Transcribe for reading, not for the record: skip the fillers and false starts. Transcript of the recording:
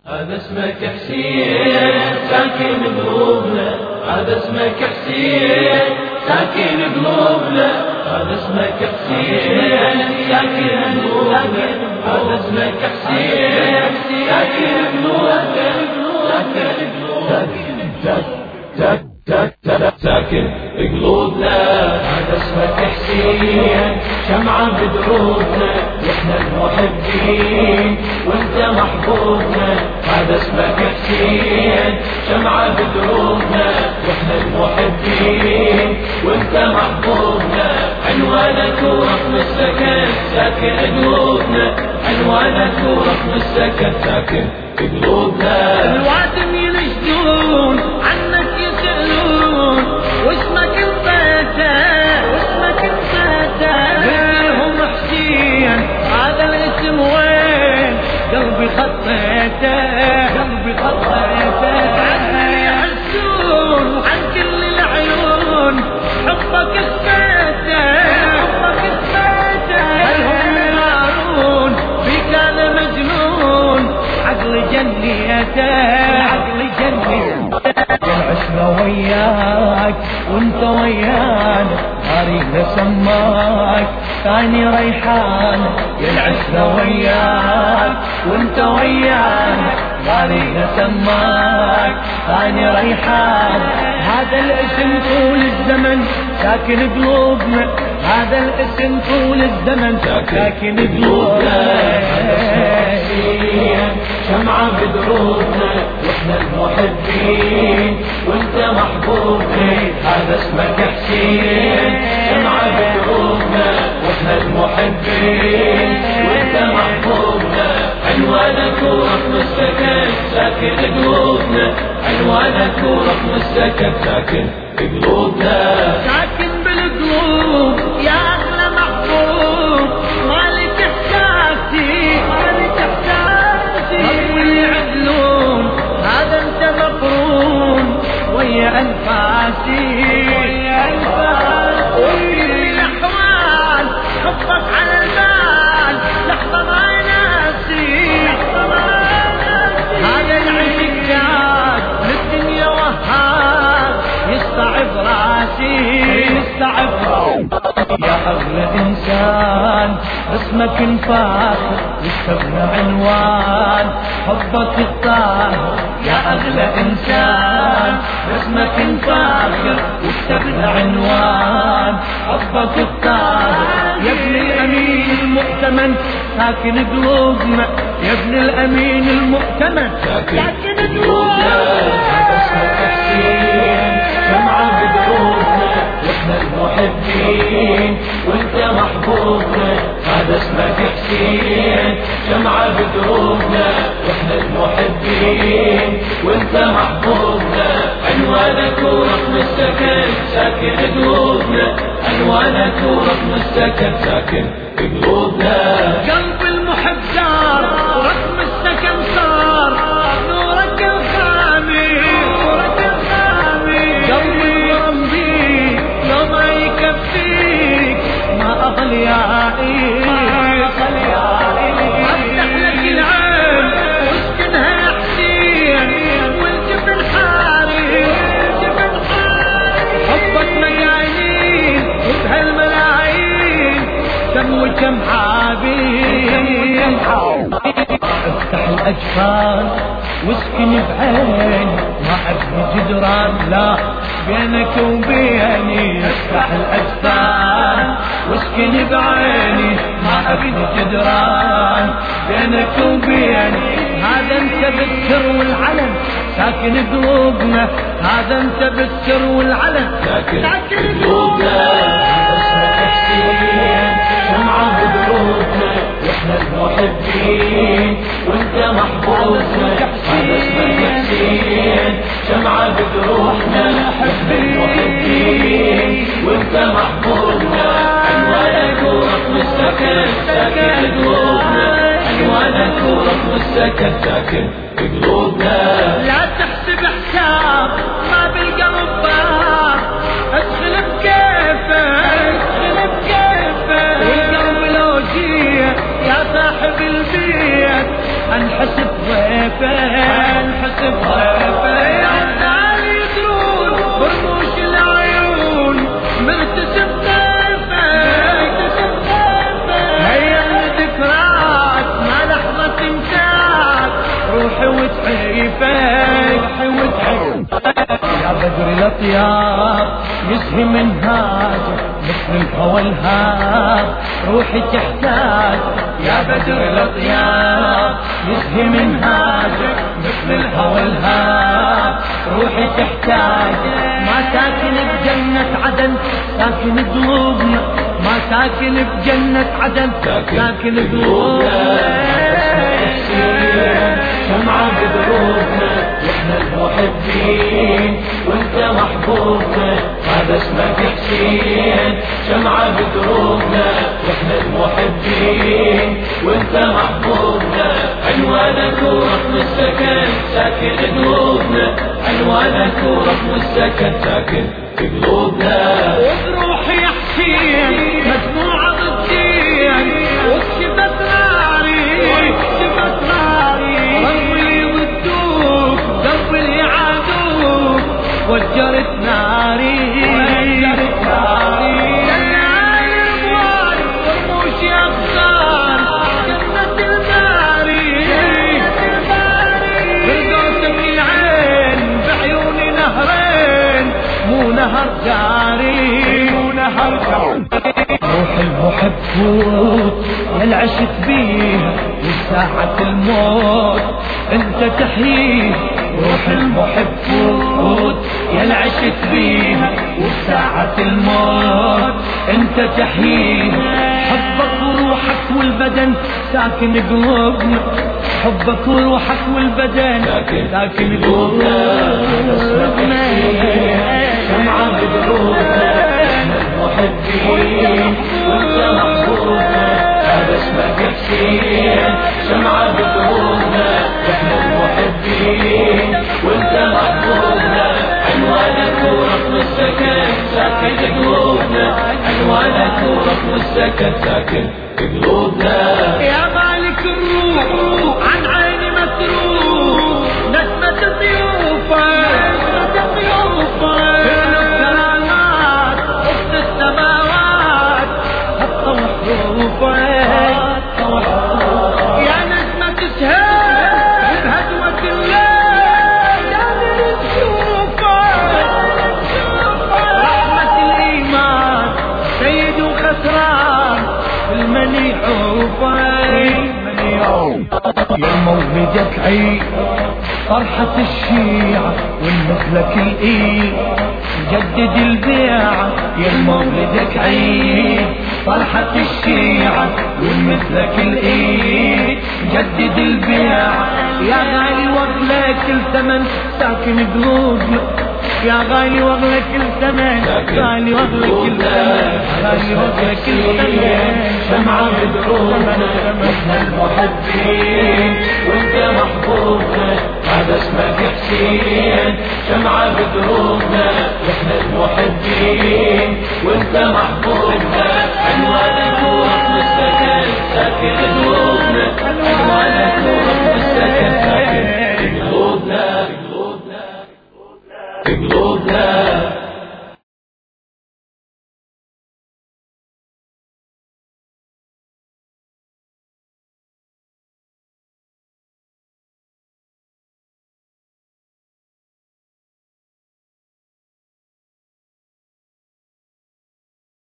هذا اسمك حسين ساكن قلوبنا، هذا اسمك حسين ساكن قلوبنا، هذا اسمك حسين ساكن قلوبنا، هذا اسمك حسين ساكن قلوبنا، ساكن قلوبنا. هذا اسمك حسين شمعة بدروبنا، واحنا المحبين وانت محبوبنا. هذا اسمك حسين شمعة بدروبنا، واحنا المحبين وانت محبوبنا. عنوانك ورقم السكن ساكن قلوبنا، عنوانك ورقم السكن ساكن قلوبنا. الوادم ينشدون عنك يسألون، واسمك انفتح واسمك انفتح. قلهم حسين هذا الاسم وين؟ قلبي خطيته قلبي خطيته. عني يحسون عن كل العيون حبك اثبته حبك اثبته. هلهم ينارون بك انا مجنون، عقلي جنيته عقلي جنيته. عشنا وياك وانت ويانا، طريقنا سماك ثاني ريحان. العشنا وياك وانت ويانا، طريقنا سماك ثاني ريحان. هذا الاسم طول الزمن ساكن قلوبنا، هذا الاسم طول الزمن ساكن قلوبنا. شمعة بدروبنا، واحنا المحبين وانت محبوبنا. هذا اسمك حسين شمعة بدروبنا، واحنا المحبين وانت محبوبنا. عنوانك ورقم السكن ساكن قلوبنا، عنوانك ورقم السكن ساكن قلوبنا. ساكن بالقلوب يا اغلى محبوب، مالك احساسي مالك احساسي. اللي يعدلون هذا انت مقرون ويا انفاسي ويا انفاسي. وفي الاحوال حبك على البال، لحظه ما ناسي لحظه ما ناسي. هذا العشق زاد للدنيا وهاب، يصعب راسي يصعب راسي. يا أغلى إنسان اسمك انفاخر، وكتبنا عنوان حبك الطاهر. يا أغلى إنسان اسمك انفاخر، وكتبنا عنوان حبك الطاهر. يا ابن الأمين المؤتمن ساكن قلوبنا، يا ابن الأمين المؤتمن ساكن قلوبنا. هذا اسمك حسين شمعة بدروبنا، واحنا المحبين وانت محبوبنا. هذا اسمك حسين شمعة بدروبنا، واحنا المحبين وانت محبوبنا. عنوانك ورقم السكن ساكن قلوبنا، عنوانك ورقم السكن ساكن قلوبنا. قلب المحب دار ورقم السكن صار، نورك الخامي نورك الخامي. قلبي يغرم بيك لو ما يكفيك، ما اغلي يا عيني افتح لك العين واسكنها يا حسين، والجبن حاري والجبن حاري. حبك مجانين وبهالملايين كم وكم عابين. افتح الاجفان واسكن بعيني، ما ابني جدران لا بينك وبيني. افتح الاجفان واسكن بعيني، ما ابني جدران بينك وبيني. هذا انت بالسر والعلن ساكن قلوبنا، هذا انت بالسر والعلن ساكن قلوبنا. اسمك حسين شمعة بدروبنا، واحنا المحبين وانت محبوبنا. هذا اسمك حسين شمعة بدروبنا، واحنا المحبين وانت محبوبنا. عنوانك ورقم السكن ساكن قلوبنا، عنوانك ورقم السكن ساكن قلوبنا. لا تحسب حساب ما بالقلب باب، ادخل بكيفك ادخل بكيفك. والقلب لو جيه يا صاحب البيت انحسب ضيفك الأطياب يزهي منهاجك مثل الهوى الهاب روحي تحتاج يا بدر الأطياب يزهي منهاجك مثل الهوى الهاب روحي تحتاج ما ساكن بجنة عدن ساكن قلوبنا ما ساكن بجنة عدن ساكن قلوبنا شمعة بدروبنا واحنا المحبين وانت محبوبنا هذا اسمك حسين شمعة بدروبنا واحنا المحبين وانت محبوبنا عنوانك ورقم السكن ساكن قلوبنا عنوانك ورقم السكن ساكن في قلوبنا وبروحي يا حسين مجموعة ضدين وكشفت ناري وكشفت ناري قلبي ضدوك قلبي عادوك وجرت ناري وجرت ناري جناي الابواب ورموشي اغصان جنة الماري فردوسك العين بعيوني نهرين مو نهر جاري مو نهر جاري روح المحب فوت يا عشت بيها وساعة الموت انت تحييه روح المحب فوت يا عشت بيها وساعة الموت انت تحييه حبك وروحك والبدن ساكن قلوبنا حبك وروحك والبدن ساكن قلوبنا شمعة بدروبنا المحبين وانت محبوبنا هذا اسمك حسين شمعة بدروبنا احنا المحبين وانت محبوبنا عنوانك ورقم السكن ساكن قلوبنا عنوانك ورقم السكن ساكن قلوبنا يا مالك الروح عن عيني مسروق نسمة ضيوفك نسمة ضيوفك يا نجمة تشهد بهدوة الليل قادر تشوفك رحمة الإيمان سيد وخسران المنيع يا مولدك عيد فرحة الشيعة والمثلك الإيد جدد البيعة يا مولدك عيد فرحة الشيعة والمثلك الإيد جدد البيعة يا غالي واغلى كل ثمن ساكن قلوبنا يا غالي واغلى كل ثمن غالي واغلى كل ثمن غالي واغلى كل ثمن شمعة بدروبنا احنا المحبين وانت محبوبنا هذا اسمك حسين شمعة بدروبنا احنا المحبين وانت محبوبنا عنوانك ورقم السكن ساكن